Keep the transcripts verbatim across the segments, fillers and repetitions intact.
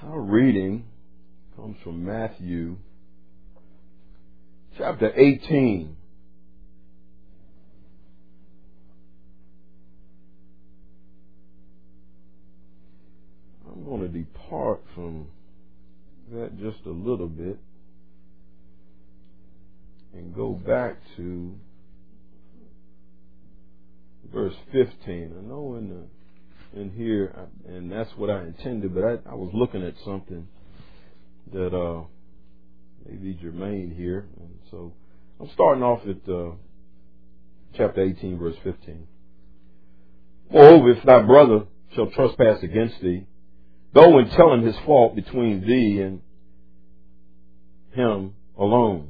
Our reading comes from Matthew chapter eighteen. I'm going to depart from that just a little bit and go back to verse fifteen. I know in the in here, and that's what I intended, but I, I was looking at something that uh, may be germane here, and so I'm starting off at uh, chapter eighteen, verse fifteen. Moreover, if thy brother shall trespass against thee, go and tell him his fault between thee and him alone.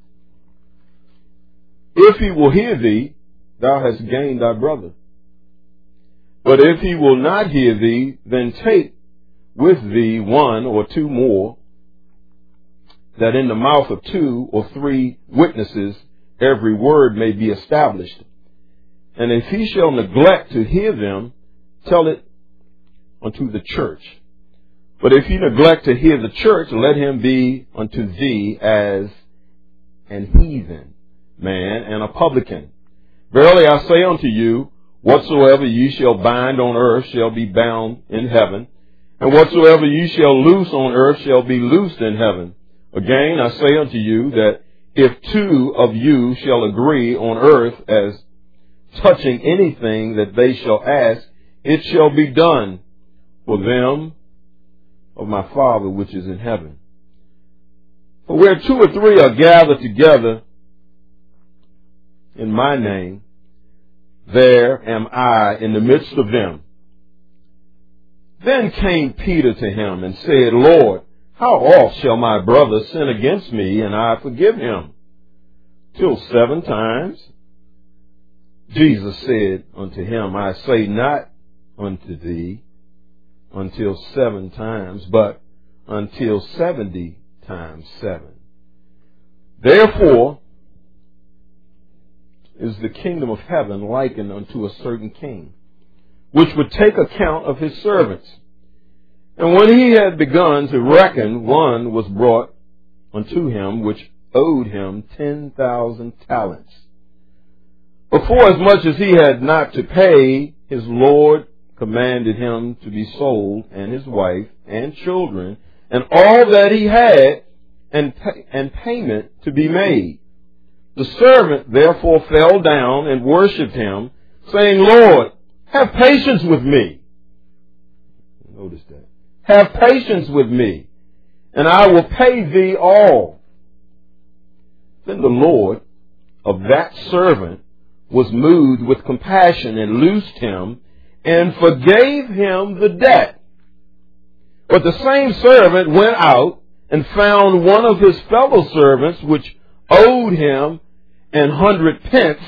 If he will hear thee, thou hast gained thy brother. But if he will not hear thee, then take with thee one or two more, that in the mouth of two or three witnesses every word may be established. And if he shall neglect to hear them, tell it unto the church. But if he neglect to hear the church, let him be unto thee as an heathen man and a publican. Verily I say unto you, whatsoever ye shall bind on earth shall be bound in heaven, and whatsoever ye shall loose on earth shall be loosed in heaven. Again, I say unto you that if two of you shall agree on earth as touching anything that they shall ask, it shall be done for them of my Father which is in heaven. For where two or three are gathered together in my name, there am I in the midst of them. Then came Peter to him and said, Lord, how oft shall my brother sin against me, and I forgive him? Till seven times? Jesus said unto him, I say not unto thee until seven times, but until seventy times seven. Therefore is the kingdom of heaven likened unto a certain king, which would take account of his servants. And when he had begun to reckon, one was brought unto him which owed him ten thousand talents. But for as much as he had not to pay, his Lord commanded him to be sold, and his wife and children, and all that he had, and pay, and payment to be made. The servant therefore fell down and worshipped him, saying, Lord, have patience with me. Notice that. Have patience with me, and I will pay thee all. Then the Lord of that servant was moved with compassion and loosed him and forgave him the debt. But the same servant went out and found one of his fellow servants which owed him an hundred pence,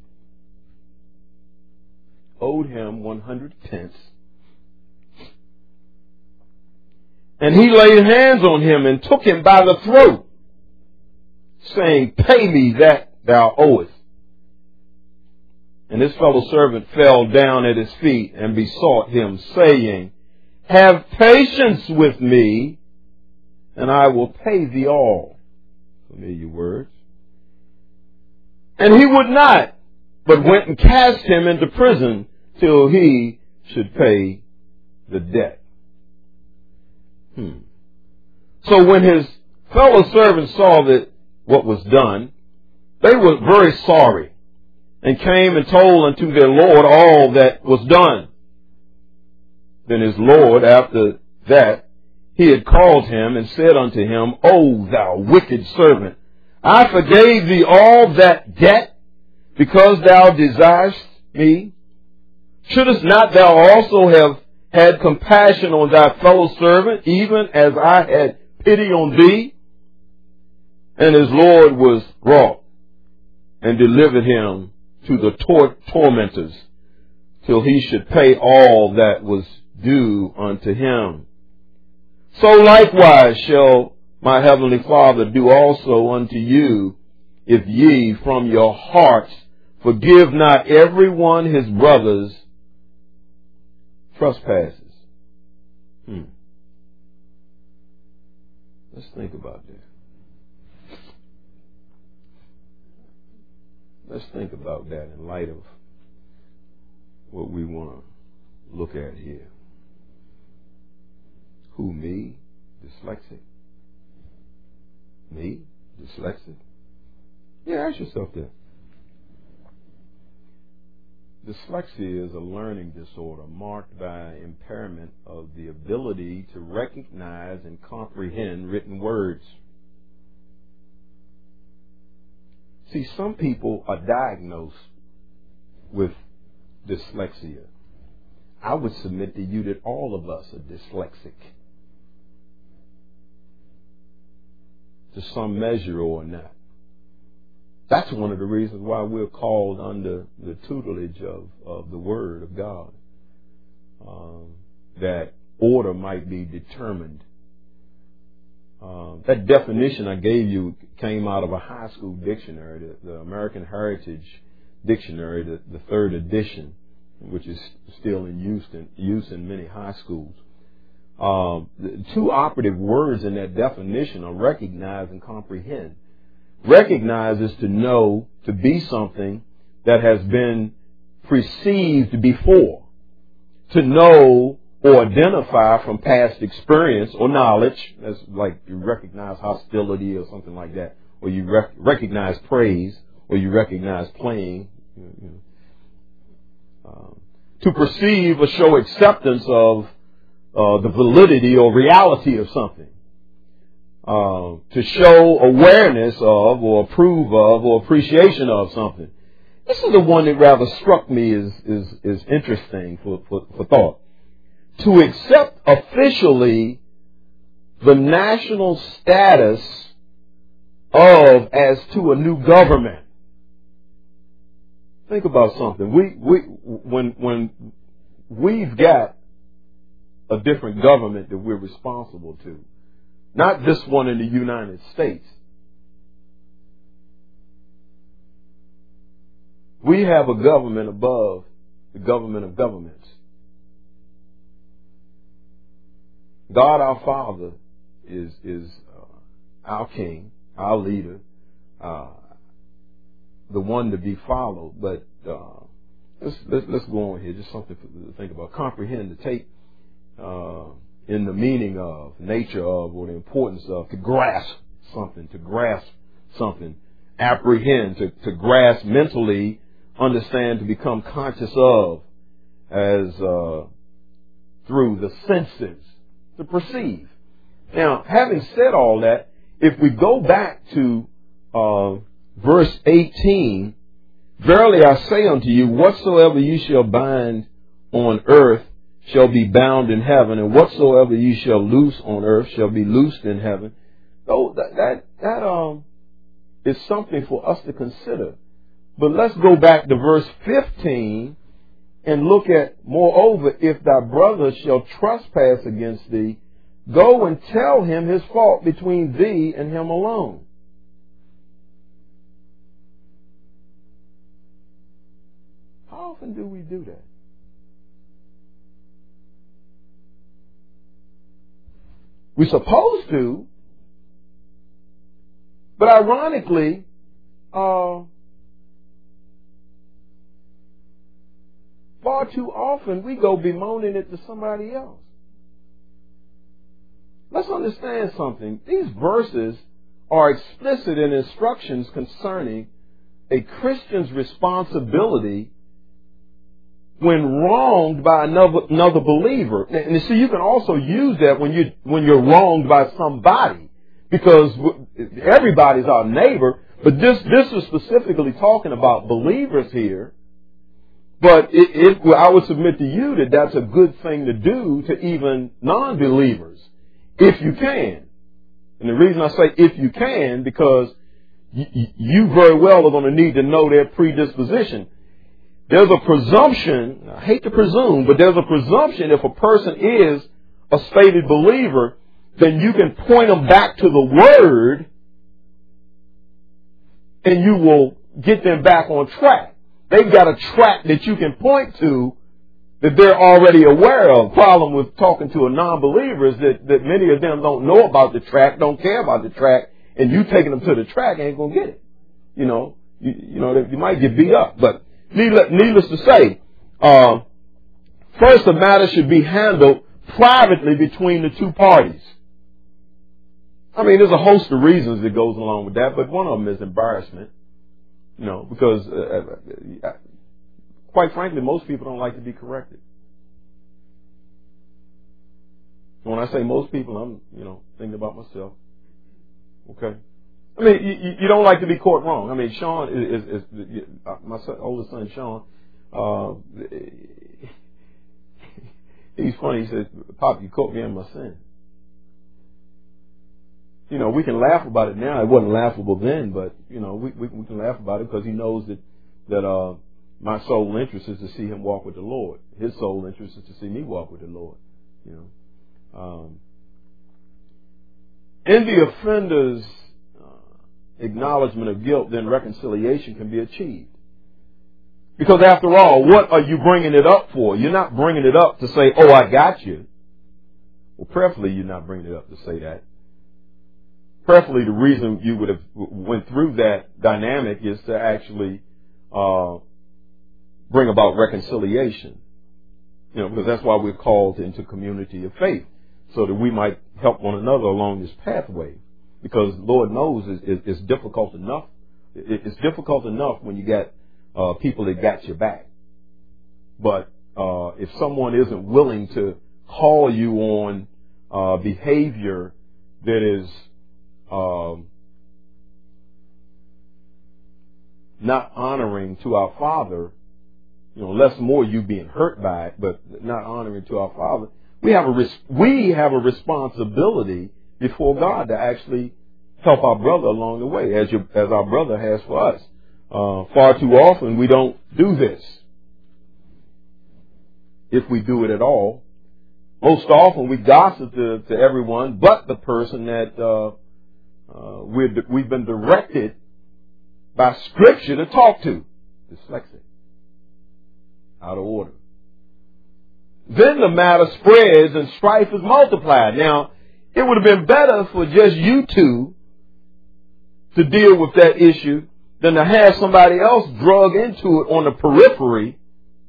owed him one hundred pence. And he laid hands on him and took him by the throat, saying, Pay me that thou owest. And his fellow servant fell down at his feet and besought him, saying, Have patience with me, and I will pay thee all. Familiar words. And he would not, but went and cast him into prison till he should pay the debt. Hmm. So when his fellow servants saw that what was done, they were very sorry, and came and told unto their Lord all that was done. Then his Lord, after that, he had called him and said unto him, O thou wicked servant, I forgave thee all that debt, because thou desirest me. Shouldest not thou also have had compassion on thy fellow servant, even as I had pity on thee? And his Lord was wroth, and delivered him to the tor- tormentors, till he should pay all that was due unto him. So likewise shall my heavenly Father do also unto you, if ye from your hearts forgive not every one his brother's trespasses. Hmm. Let's think about that. Let's think about that in light of what we want to look at here. Who, me? Dyslexic? Me? Dyslexic? Yeah, ask yourself that. Dyslexia is a learning disorder marked by impairment of the ability to recognize and comprehend written words. See, some people are diagnosed with dyslexia. I would submit to you that all of us are dyslexic to some measure or not. That's one of the reasons why we're called under the tutelage of, of the Word of God. Um, that order might be determined. Uh, that definition I gave you came out of a high school dictionary, the, the American Heritage Dictionary, the, the third edition, which is still in use in, use in many high schools. Um, the two operative words in that definition are recognize and comprehend. Recognize is to know, to be something that has been perceived before. To know or identify from past experience or knowledge, as like you recognize hostility or something like that, or you rec- recognize praise, or you recognize playing. You know, um, to perceive or show acceptance of uh, the validity or reality of something. Uh, to show awareness of or approve of or appreciation of something. This is the one that rather struck me as is, is interesting for, for, for thought. To accept officially the national status of as to a new government. Think about something. We we when when we've got a different government that we're responsible to. Not this one in the United States. We have a government above the government of governments. God our Father is is uh, our King, our leader, uh, the one to be followed. But uh, let's, let's let's go on here. Just something to think about. Comprehend, to take uh, in the meaning of, nature of, or the importance of, to grasp something, to grasp something, apprehend, to, to grasp mentally, understand, to become conscious of, as uh, through the senses, to perceive. Now, having said all that, if we go back to uh, verse eighteen, verily I say unto you, whatsoever you shall bind on earth shall be bound in heaven, and whatsoever you shall loose on earth shall be loosed in heaven. So that that, that um is something for us to consider. But let's go back to verse fifteen and look at, moreover, if thy brother shall trespass against thee, go and tell him his fault between thee and him alone. How often do we do that? We're supposed to, but ironically, uh, far too often we go bemoaning it to somebody else. Let's understand something. These verses are explicit in instructions concerning a Christian's responsibility when wronged by another, another believer. And you see, you can also use that when you when you're wronged by somebody, because everybody's our neighbor. But this this is specifically talking about believers here. But it, it, I would submit to you that that's a good thing to do to even non-believers, if you can. And the reason I say if you can, because you, you very well are going to need to know their predisposition. There's a presumption, I hate to presume, but there's a presumption if a person is a stated believer, then you can point them back to the Word and you will get them back on track. They've got a track that you can point to that they're already aware of. Problem with talking to a non-believer is that, that many of them don't know about the track, don't care about the track, and you taking them to the track ain't going to get it. You know, you, you know, you might get beat up. But needless, needless to say, uh, first the matter should be handled privately between the two parties. I mean, there's a host of reasons that goes along with that, but one of them is embarrassment. You know, because uh, quite frankly, most people don't like to be corrected. When I say most people, I'm, you know, thinking about myself. Okay. I mean, you, you don't like to be caught wrong. I mean, Sean is, is, is my son, oldest son, Sean. Uh, he's funny. He said, "Pop, you caught me in my sin." You know, we can laugh about it now. It wasn't laughable then, but you know, we we, we can laugh about it because he knows that that uh, my sole interest is to see him walk with the Lord. His sole interest is to see me walk with the Lord. You know, um, in the offender's acknowledgement of guilt, then reconciliation can be achieved. Because after all, what are you bringing it up for? You're not bringing it up to say, "Oh, I got you." Well, preferably you're not bringing it up to say that. Preferably the reason you would have went through that dynamic is to actually uh, bring about reconciliation. You know, because that's why we're called into community of faith, so that we might help one another along this pathway. Because Lord knows it's, it's difficult enough. It's difficult enough when you got uh, people that got your back. But uh, if someone isn't willing to call you on uh, behavior that is um, not honoring to our Father, you know, less more you being hurt by it, but not honoring to our Father, we have a res- we have a responsibility before God to actually help our brother along the way, as your, as our brother has for us. Uh, far too often we don't do this. If we do it at all, most often we gossip to, to everyone but the person that uh, uh, we're, we've been directed by Scripture to talk to. Dyslexic. Out of order. Then the matter spreads and strife is multiplied. Now, it would have been better for just you two to deal with that issue than to have somebody else drug into it on the periphery,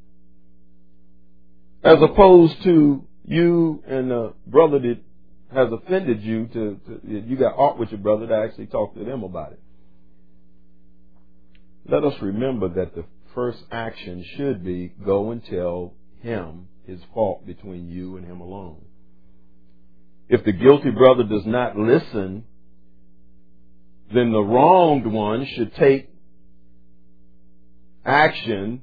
as opposed to you and the brother that has offended you to, to you got aught with your brother to actually talk to them about it. Let us remember that the first action should be go and tell him his fault between you and him alone. If the guilty brother does not listen, then the wronged one should take action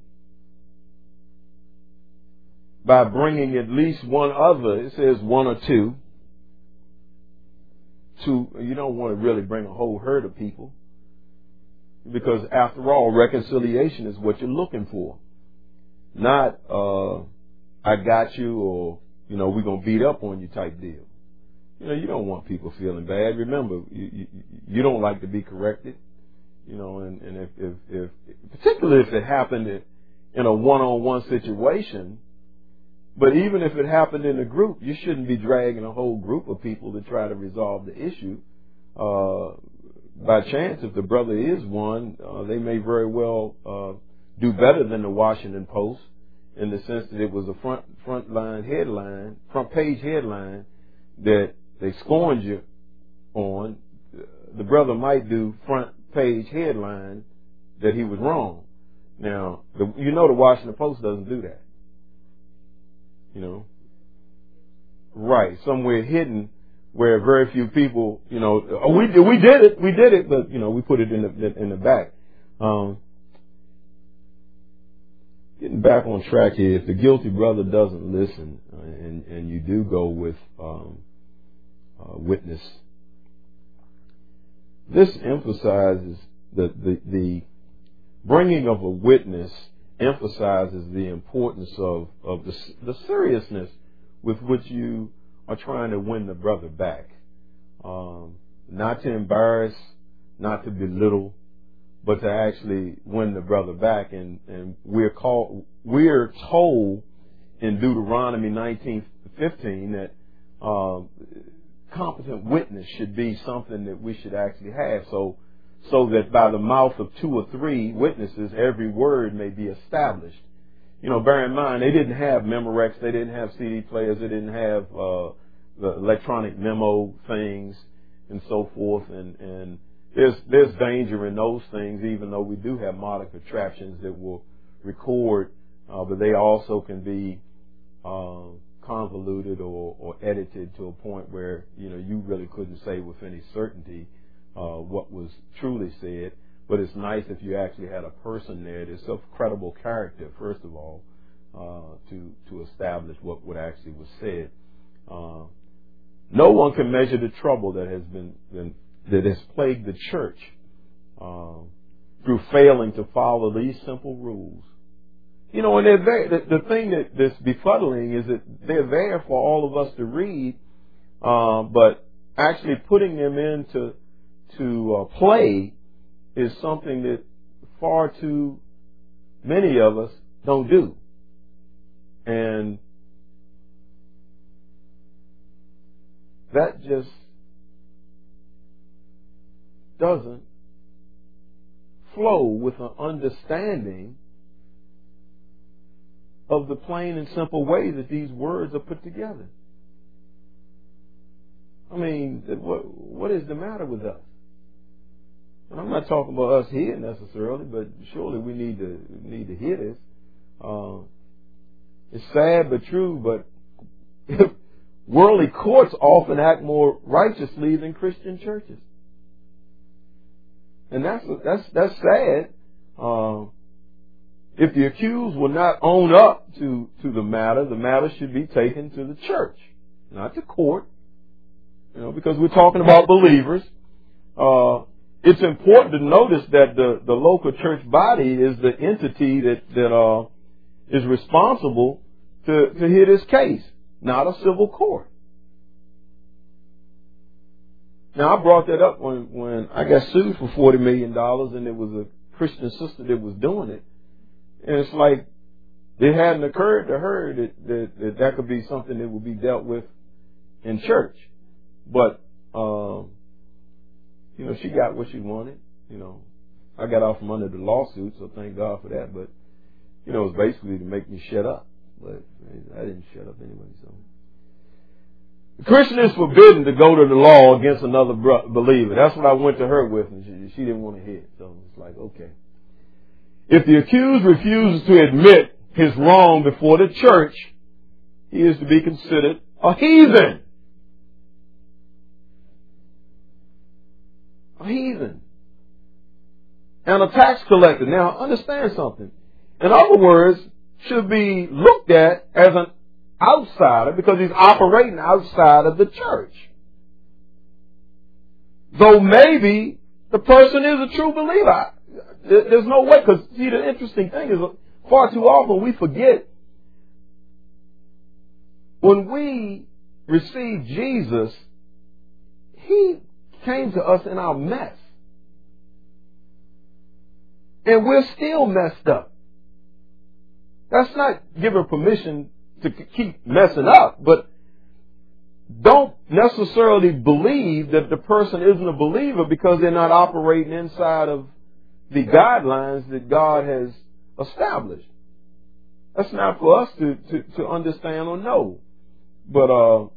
by bringing at least one other. It says one or two. Two, you don't want to really bring a whole herd of people, because after all, reconciliation is what you're looking for. Not, uh, I got you, or, you know, we're going to beat up on you type deal. You know, you don't want people feeling bad. Remember, you, you, you don't like to be corrected. You know, and, and if, if, if, particularly if it happened in a one-on-one situation, but even if it happened in a group, you shouldn't be dragging a whole group of people to try to resolve the issue. Uh, by chance, if the brother is one, uh, they may very well uh, do better than the Washington Post, in the sense that it was a front front line headline, front page headline that they scorned you on. The brother might do front page headline that he was wrong. Now, the, you know the Washington Post doesn't do that. You know, right, somewhere hidden where very few people, you know, oh, we we did it, we did it, but you know, we put it in the in the back. Um, getting back on track here, if the guilty brother doesn't listen, uh, and and you do go with um, uh, witness, this emphasizes the the the bringing of a witness emphasizes the importance of, of the, the seriousness with which you are trying to win the brother back. Um, not to embarrass, not to belittle, but to actually win the brother back. And, and we're called, we're told in Deuteronomy nineteen fifteen that uh, competent witness should be something that we should actually have, so so that by the mouth of two or three witnesses, every word may be established. You know, bear in mind, they didn't have Memorex, they didn't have C D players, they didn't have uh, the electronic memo things and so forth, and, and there's there's danger in those things, even though we do have modern contraptions that will record, uh, but they also can be uh, convoluted or, or edited to a point where, you know, you really couldn't say with any certainty uh, what was truly said. But it's nice if you actually had a person there that's of credible character, first of all, uh, to to establish what, what actually was said. Uh, no one can measure the trouble that has been, been that has plagued the church uh, through failing to follow these simple rules. You know, and they're there. The, the thing that, that's befuddling is that they're there for all of us to read, uh, but actually putting them into to uh, play is something that far too many of us don't do. And that just doesn't flow with an understanding of the plain and simple way that these words are put together. I mean, what, what is the matter with us? And I'm not talking about us here necessarily, but surely we need to need to hear this. Uh, it's sad but true, but worldly courts often act more righteously than Christian churches, and that's that's that's sad. Uh, if the accused will not own up to to the matter, the matter should be taken to the church, not to court. You know, because we're talking about believers. Uh, It's important to notice that the, the local church body is the entity that, that uh, is responsible to, to hear this case, not a civil court. Now, I brought that up when, when I got sued for forty million dollars, and there was a Christian sister that was doing it. And it's like it hadn't occurred to her that that, that, that could be something that would be dealt with in church. But um, you know, she got what she wanted. You know, I got off from under the lawsuit, so thank God for that. But, you know, it was basically to make me shut up. But I didn't shut up anyway, so. The Christian is forbidden to go to the law against another believer. That's what I went to her with, and she, she didn't want to hear it. So it's like, okay. If the accused refuses to admit his wrong before the church, he is to be considered a heathen. A heathen. And a tax collector. Now, understand something. In other words, should be looked at as an outsider because he's operating outside of the church. Though maybe the person is a true believer. There's no way, because see, the interesting thing is far too often we forget when we receive Jesus, He came to us in our mess. And we're still messed up. That's not giving permission to keep messing up, but don't necessarily believe that the person isn't a believer because they're not operating inside of the guidelines that God has established. That's not for us to, to, to understand or know. But uh,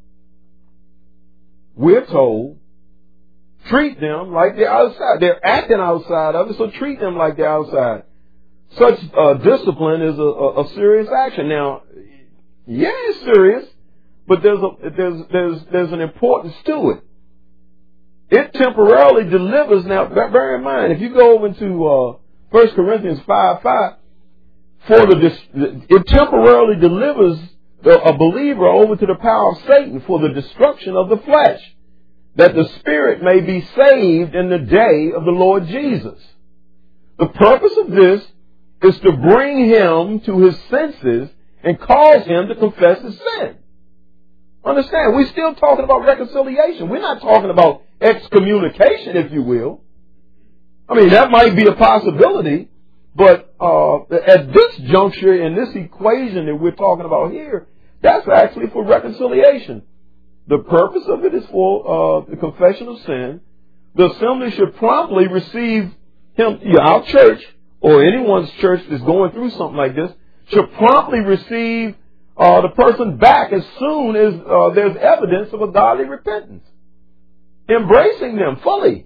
we're told, treat them like they're outside. They're acting outside of it, so treat them like they're outside. Such uh, discipline is a, a, a serious action. Now, yeah, it's serious, but there's a, there's there's there's an importance to it. It temporarily delivers. Now, bear in mind, if you go over into uh, First Corinthians five five, for the it temporarily delivers the, a believer over to the power of Satan for the destruction of the flesh, that the spirit may be saved in the day of the Lord Jesus. The purpose of this is to bring him to his senses and cause him to confess his sin. Understand, we're still talking about reconciliation. We're not talking about excommunication, if you will. I mean, that might be a possibility, But uh, at this juncture, in this equation that we're talking about here, that's actually for reconciliation. The purpose of it is for uh, the confession of sin. The assembly should promptly receive him, you know, our church, or anyone's church that's going through something like this, should promptly receive uh, the person back as soon as uh, there's evidence of a godly repentance. Embracing them fully.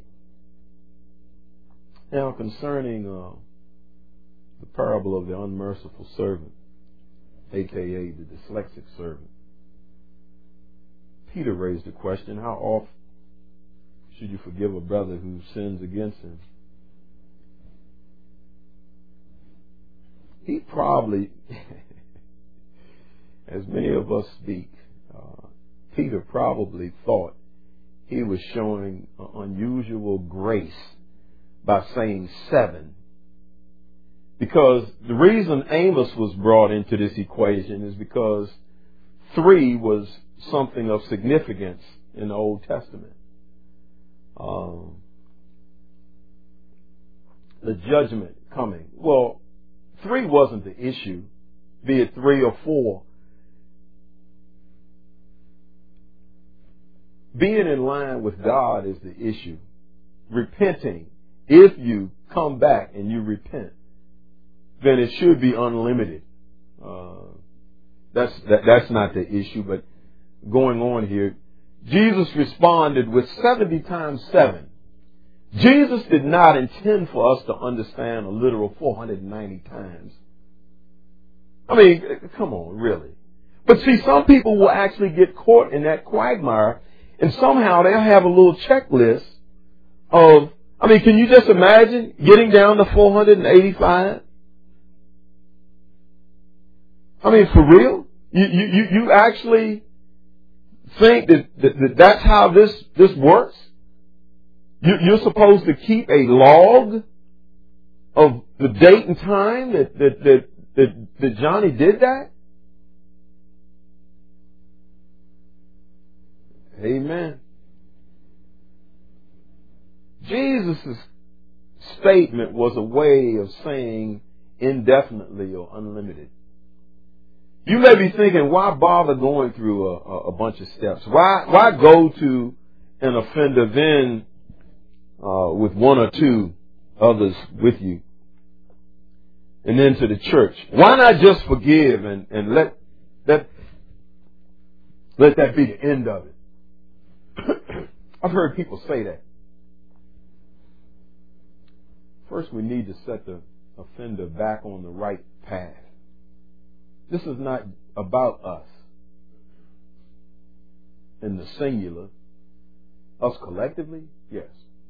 Now, concerning uh, the parable of the unmerciful servant, a k a the dyslexic servant, Peter raised the question, how often should you forgive a brother who sins against him? He probably, as many of us speak, uh, Peter probably thought he was showing unusual grace by saying seven. Because the reason Amos was brought into this equation is because three was something of significance in the Old Testament. Um, the judgment coming. Well, three wasn't the issue, be it three or four. Being in line with God is the issue. Repenting, if you come back and you repent, then it should be unlimited. Uh, that's that, that's not the issue, but going on here, Jesus responded with seventy times seven. Jesus did not intend for us to understand a literal four hundred ninety times. I mean, come on, really. But see, some people will actually get caught in that quagmire, and somehow they'll have a little checklist of, I mean, can you just imagine getting down to four hundred eighty-five? I mean, for real? You, you, you actually think that, that, that that's how this, this works? You, you're supposed to keep a log of the date and time that, that, that, that, that Johnny did that? Amen. Jesus' statement was a way of saying indefinitely or unlimited. You may be thinking, why bother going through a, a, a bunch of steps? Why why go to an offender then uh, with one or two others with you, and then to the church? Why not just forgive and, and let that let that be the end of it? I've heard people say that. First, we need to set the offender back on the right path. This is not about us in the singular. Us collectively, yes.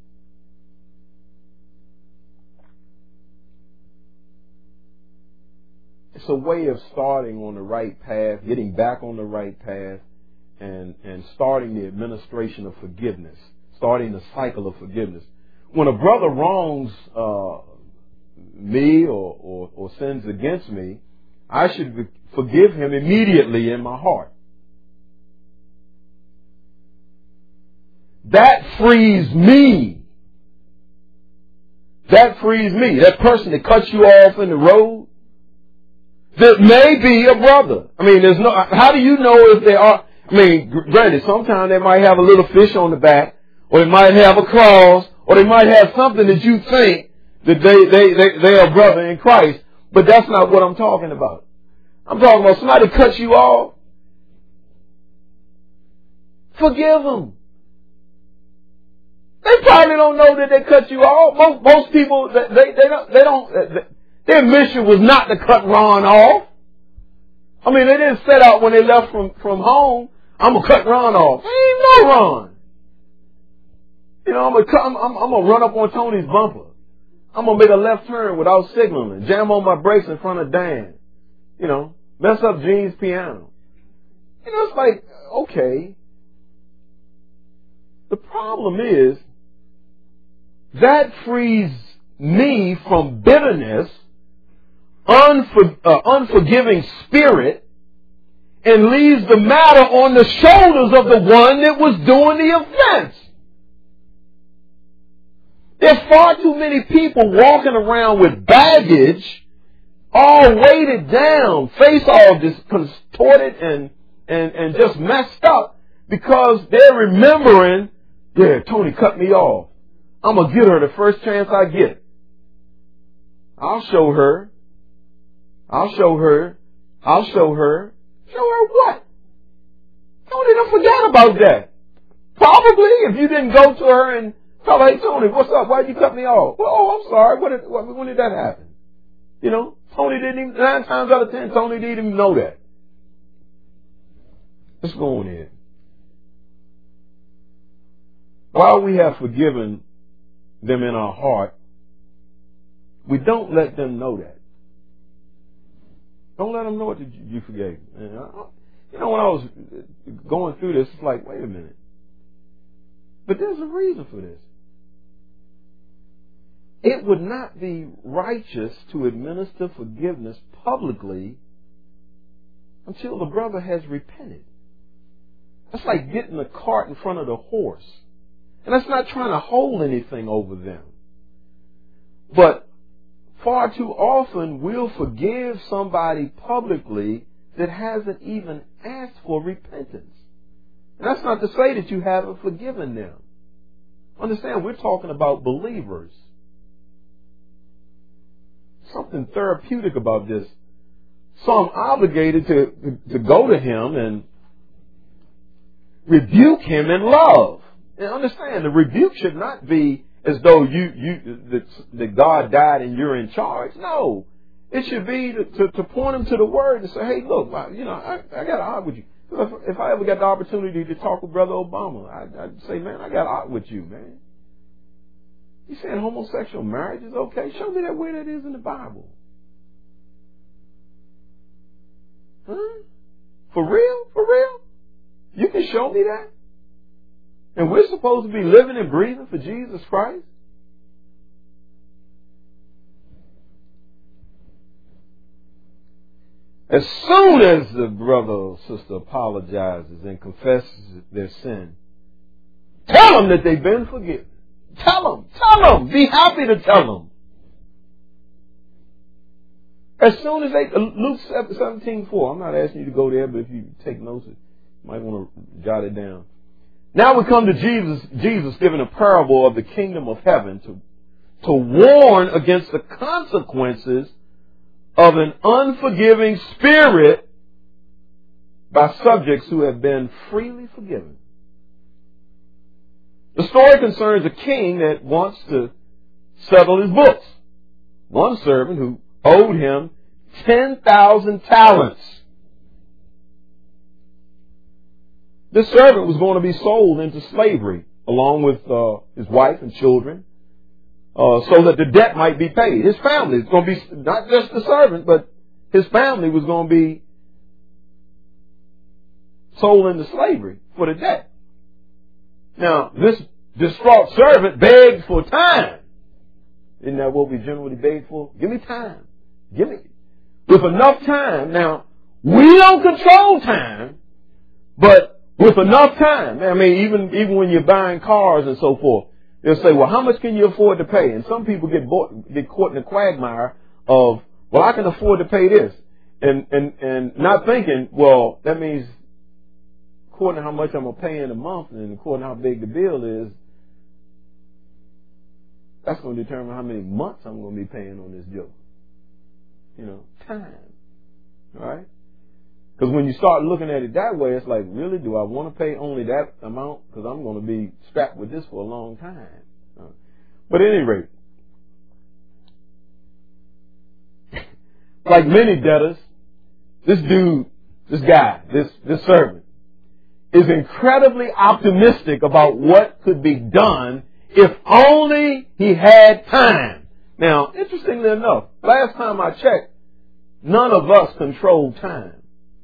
It's a way of starting on the right path, getting back on the right path, and, and starting the administration of forgiveness, starting the cycle of forgiveness. When a brother wrongs uh, me or, or, or sins against me, I should forgive him immediately in my heart. That frees me. That frees me. That person that cuts you off in the road, that may be a brother. I mean, there's no, how do you know if they are? I mean, granted, sometimes they might have a little fish on the back, or they might have a cross, or they might have something that you think that they, they, they, they are a brother in Christ. But that's not what I'm talking about. I'm talking about somebody cuts you off. Forgive them. They probably don't know that they cut you off. Most, most people, they, they don't, they don't, they, their mission was not to cut Ron off. I mean, they didn't set out when they left from, from home, I'm going to cut Ron off. There ain't no Ron. You know, I'm going to I'm, I'm, I'm going to run up on Tony's bumper. I'm going to make a left turn without signaling, jam on my brakes in front of Dan. You know, mess up Gene's piano. You know, it's like, okay. The problem is, that frees me from bitterness, unfor, uh, unforgiving spirit, and leaves the matter on the shoulders of the one that was doing the offense. There are far too many people walking around with baggage, all weighted down, face all just contorted and, and, and just messed up because they're remembering, yeah, Tony cut me off. I'm going to get her the first chance I get. I'll show her. I'll show her. I'll show her. Show her what? Tony, don't forget about that. Probably if you didn't go to her and tell her, hey, Tony, what's up? Why'd you cut me off? Well, oh, I'm sorry. What did, what, when did that happen? You know, Tony didn't even, nine times out of ten, Tony didn't even know that. Let's go on in. While we have forgiven them in our heart, we don't let them know that. Don't let them know that you forgave them. You know, when I was going through this, it's like, wait a minute. But there's a reason for this. It would not be righteous to administer forgiveness publicly until the brother has repented. That's like getting the cart in front of the horse. And that's not trying to hold anything over them. But far too often we'll forgive somebody publicly that hasn't even asked for repentance. And that's not to say that you haven't forgiven them. Understand, we're talking about believers. Something therapeutic about this. So I'm obligated to, to, to go to him and rebuke him in love. And understand, the rebuke should not be as though you, you, that, that God died and you're in charge. No. It should be to, to, to point him to the word and say, hey, look, you know, I, I got to argue with you. If, if I ever got the opportunity to talk with Brother Obama, I'd, I'd say, man, I got to argue with you, man. You saying homosexual marriage is okay? Show me that where that is in the Bible. Huh? For real? For real? You can show me that? And we're supposed to be living and breathing for Jesus Christ? As soon as the brother or sister apologizes and confesses their sin, tell them that they've been forgiven. Tell them. Tell them. Be happy to tell them. As soon as they, Luke seventeen four, I'm not asking you to go there, but if you take notes, you might want to jot it down. Now we come to Jesus, Jesus giving a parable of the kingdom of heaven to, to warn against the consequences of an unforgiving spirit by subjects who have been freely forgiven. The story concerns a king that wants to settle his books. One servant who owed him ten thousand talents. This servant was going to be sold into slavery along with uh, his wife and children uh, so that the debt might be paid. His family is going to be, not just the servant, but his family was going to be sold into slavery for the debt. Now, this distraught servant begged for time. Isn't that what we generally beg for? Give me time. Give me. With enough time. Now, we don't control time, but with enough time. I mean, even, even when you're buying cars and so forth, they'll say, well, how much can you afford to pay? And some people get bought, get caught in the quagmire of, well, I can afford to pay this. And, and, and not thinking, well, that means according to how much I'm going to pay in a month and according to how big the bill is, that's going to determine how many months I'm going to be paying on this joke. You know, time. Right? Because when you start looking at it that way, it's like, really, do I want to pay only that amount? Because I'm going to be strapped with this for a long time. Uh, but at any rate, like many debtors, this dude, this guy, this, this servant, is incredibly optimistic about what could be done if only he had time. Now, interestingly enough, last time I checked, none of us control time.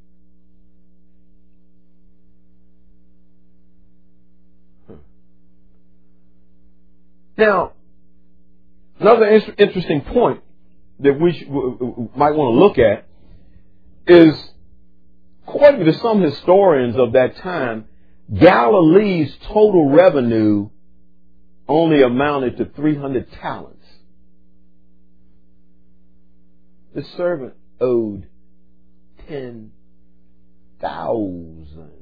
Now, another in- interesting point that we sh- w- w- might want to look at is, according to some historians of that time, Galilee's total revenue only amounted to three hundred talents. The servant owed ten thousand.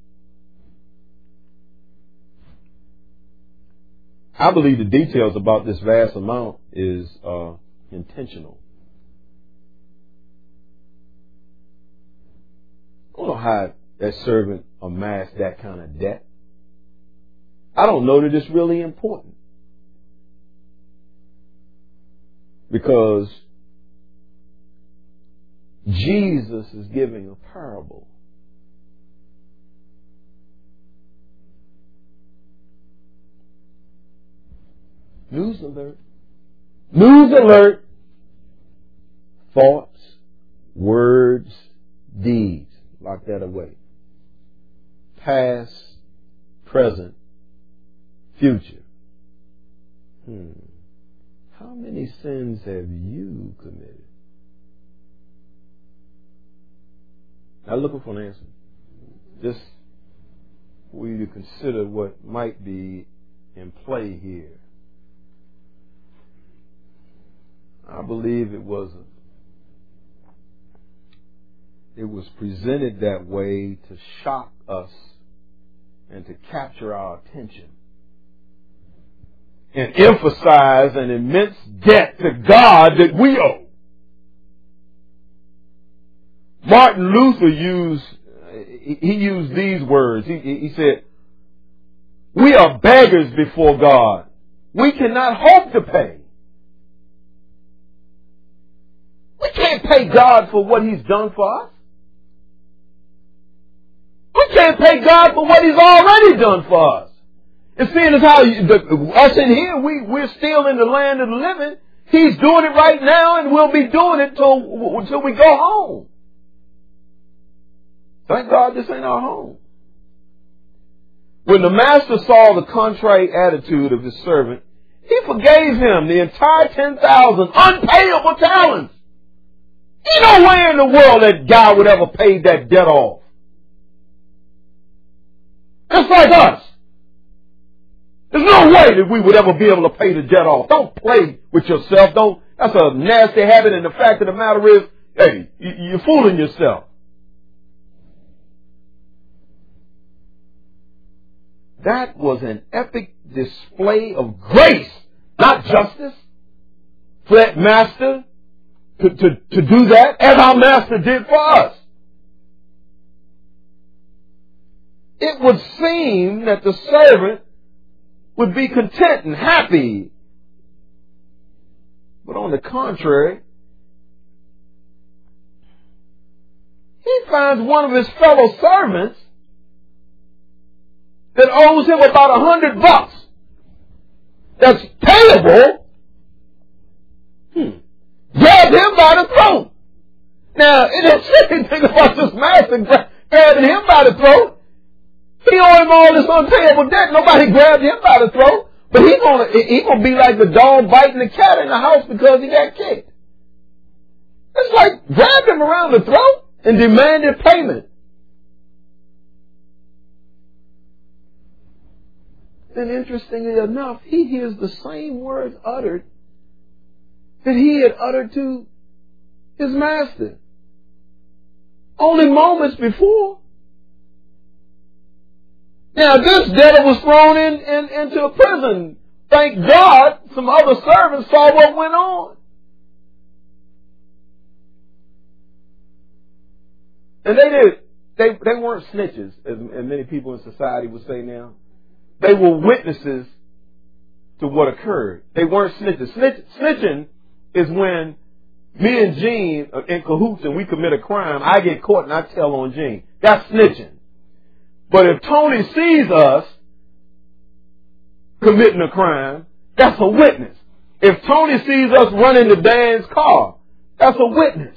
I believe the details about this vast amount is uh, intentional. I don't know how that servant amassed that kind of debt. I don't know that it's really important. Because Jesus is giving a parable. News alert. News alert. Thoughts, words, deeds. Lock that away. Past, present, future. Hmm. How many sins have you committed? Not looking for an answer. Just for you to consider what might be in play here. I believe it was it was presented that way to shock us and to capture our attention and emphasize an immense debt to God that we owe. Martin Luther used he used these words. He, he said, "We are beggars before God. We cannot hope to pay. We can't pay God for what He's done for us. We can't pay God for what He's already done for us. And seeing as how you, the, us in here, we, we're still in the land of the living, He's doing it right now and we'll be doing it till, until we go home. Thank God this ain't our home." When the master saw the contrite attitude of his servant, he forgave him the entire ten thousand unpayable talents. Ain't no way in the world that guy would ever pay that debt off. Just like us. There's no way that we would ever be able to pay the debt off. Don't play with yourself. Don't. That's a nasty habit, and the fact of the matter is, hey, you're fooling yourself. That was an epic display of grace, not justice, for that master to, to, to do that as our master did for us. It would seem that the servant would be content and happy. But on the contrary, he finds one of his fellow servants that owes him about a hundred bucks. That's payable. Hmm. Grab him by the throat. Now, it is silly thing about this master grabbing him by the throat. He owe him all this unpayable debt. Nobody grabbed him by the throat. But he's gonna, he gonna be like the dog biting the cat in the house because he got kicked. It's like grabbed him around the throat and demanded payment. Then interestingly enough, he hears the same words uttered that he had uttered to his master only moments before. Now this debtor was thrown in, in into a prison. Thank God some other servants saw what went on. And they did. They, they weren't snitches, as, as many people in society would say now. They were witnesses to what occurred. They weren't snitches. Snitch, snitching is when me and Gene are in cahoots and we commit a crime. I get caught and I tell on Gene. That's snitching. But if Tony sees us committing a crime, that's a witness. If Tony sees us running to Dan's car, that's a witness.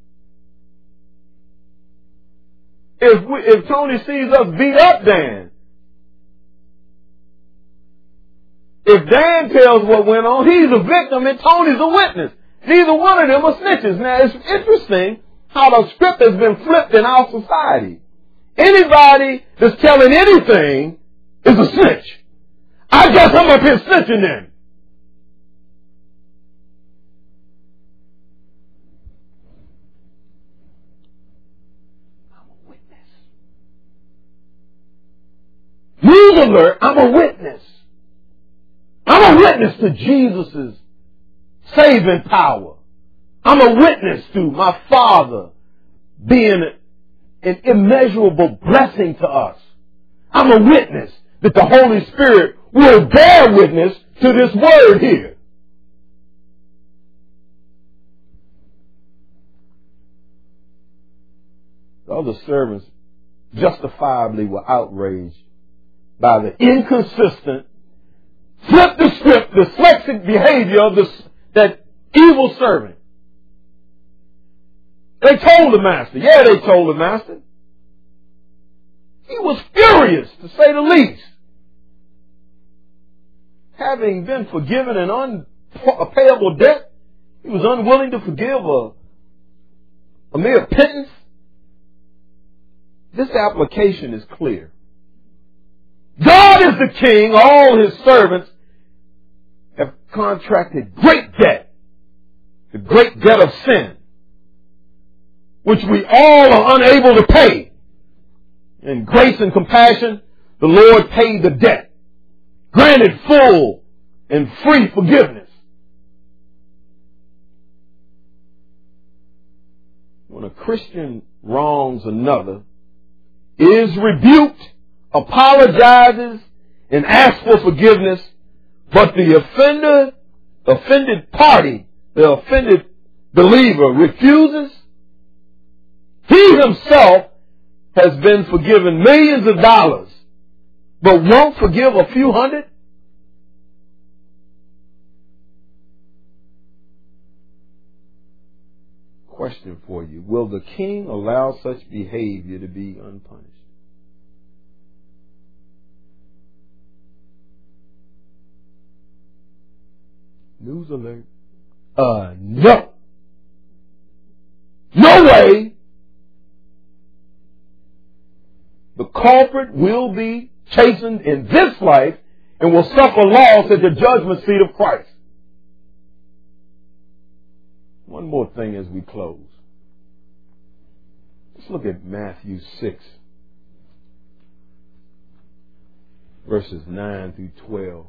If we, if Tony sees us beat up Dan, if Dan tells what went on, he's a victim and Tony's a witness. Neither one of them are snitches. Now, it's interesting how the script has been flipped in our society. Anybody that's telling anything is a snitch. I guess come up here snitching then? I'm a witness. News alert, I'm a witness. I'm a witness to Jesus' saving power. I'm a witness to my Father being an immeasurable blessing to us. I'm a witness that the Holy Spirit will bear witness to this word here. The other servants justifiably were outraged by the inconsistent, flip the script, dyslexic behavior of this, that evil servant. They told the master. Yeah, they told the master. He was furious, to say the least. Having been forgiven an unpayable debt, he was unwilling to forgive a, a mere pittance. This application is clear. God is the king. All his servants have contracted great debt, the great debt of sin, which we all are unable to pay. In grace and compassion, the Lord paid the debt, granted full and free forgiveness. When a Christian wrongs another, is rebuked, apologizes, and asks for forgiveness, but the offender, offended party, the offended believer refuses, he himself has been forgiven millions of dollars, but won't forgive a few hundred? Question for you. Will the king allow such behavior to be unpunished? News alert. Uh, no. No way. The culprit will be chastened in this life and will suffer loss at the judgment seat of Christ. One more thing as we close. Let's look at Matthew six, verses nine through twelve.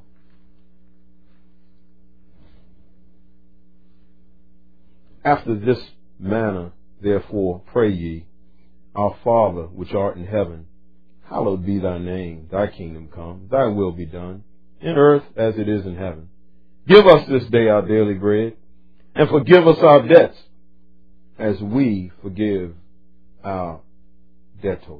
After this manner, therefore, pray ye, Our Father, which art in heaven, hallowed be thy name. Thy kingdom come. Thy will be done, in earth as it is in heaven. Give us this day our daily bread, and forgive us our debts, as we forgive our debtors.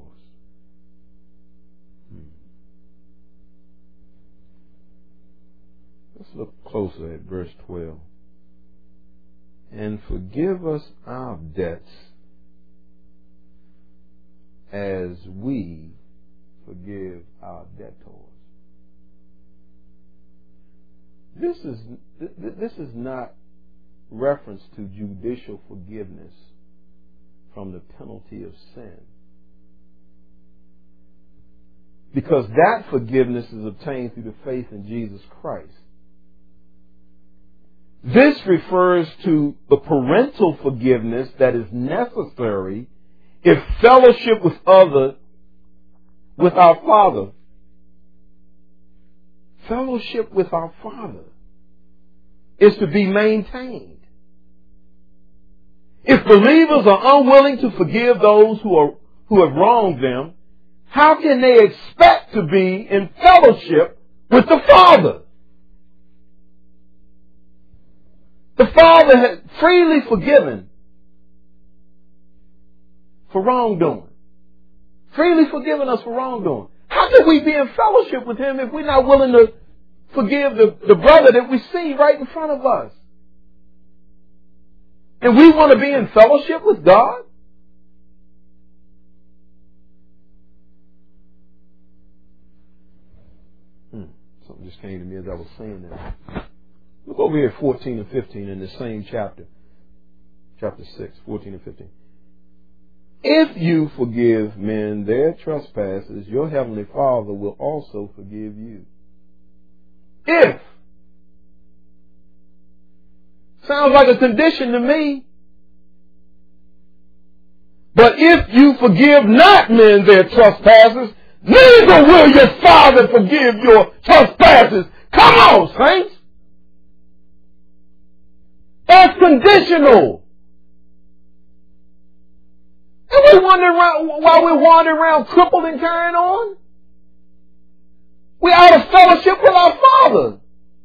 Let's look closer at verse twelve. And forgive us our debts, as we forgive our debtors. This is this is not reference to judicial forgiveness from the penalty of sin, because that forgiveness is obtained through the faith in Jesus Christ. This refers to the parental forgiveness that is necessary if fellowship with other, with our Father, fellowship with our Father is to be maintained. If believers are unwilling to forgive those who are who have wronged them, how can they expect to be in fellowship with the Father? The Father has freely forgiven for wrongdoing. Freely forgiven us for wrongdoing. How can we be in fellowship with Him if we're not willing to forgive the, the brother that we see right in front of us? And we want to be in fellowship with God? Hmm. Something just came to me as I was saying that. Look over here at fourteen and fifteen in the same chapter. Chapter six, fourteen and fifteen. If you forgive men their trespasses, your heavenly Father will also forgive you. If. Sounds like a condition to me. But if you forgive not men their trespasses, neither will your Father forgive your trespasses. Come on, saints. That's conditional. And we wandering around, while we're wandering around crippled and carrying on, we're out of fellowship with our Father.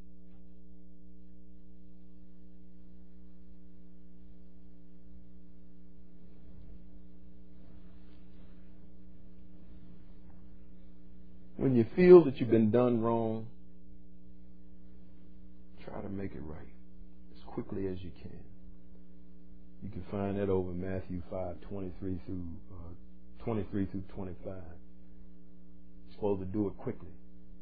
When you feel that you've been done wrong, try to make it right as quickly as you can. You can find that over in Matthew five, twenty-three through uh, twenty-three through twenty-five. You're supposed to do it quickly.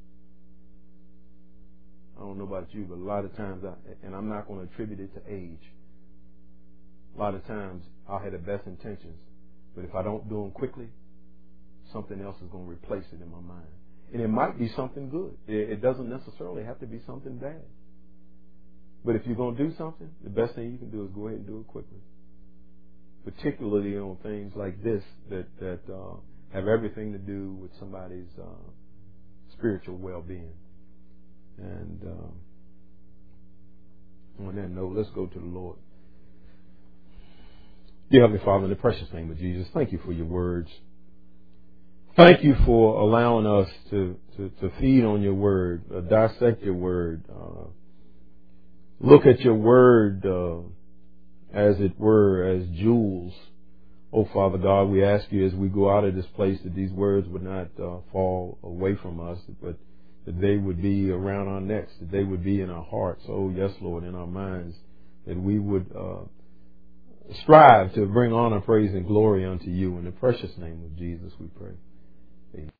I don't know about you, but a lot of times, I, and I'm not going to attribute it to age. A lot of times, I'll have the best intentions, but if I don't do them quickly, something else is going to replace it in my mind. And it might be something good. It doesn't necessarily have to be something bad. But if you're going to do something, the best thing you can do is go ahead and do it quickly. Particularly on things like this that, that uh, have everything to do with somebody's uh, spiritual well-being. And um, on that note, let's go to the Lord. Dear Heavenly Father, in the precious name of Jesus, thank you for your words. Thank you for allowing us to, to, to feed on your word, uh, dissect your word, uh, look at your word, uh, as it were, as jewels. Oh, Father God, we ask you as we go out of this place that these words would not uh, fall away from us, but that they would be around our necks, that they would be in our hearts. Oh, yes, Lord, in our minds, that we would uh, strive to bring honor, praise, and glory unto you. In the precious name of Jesus, we pray. Amen.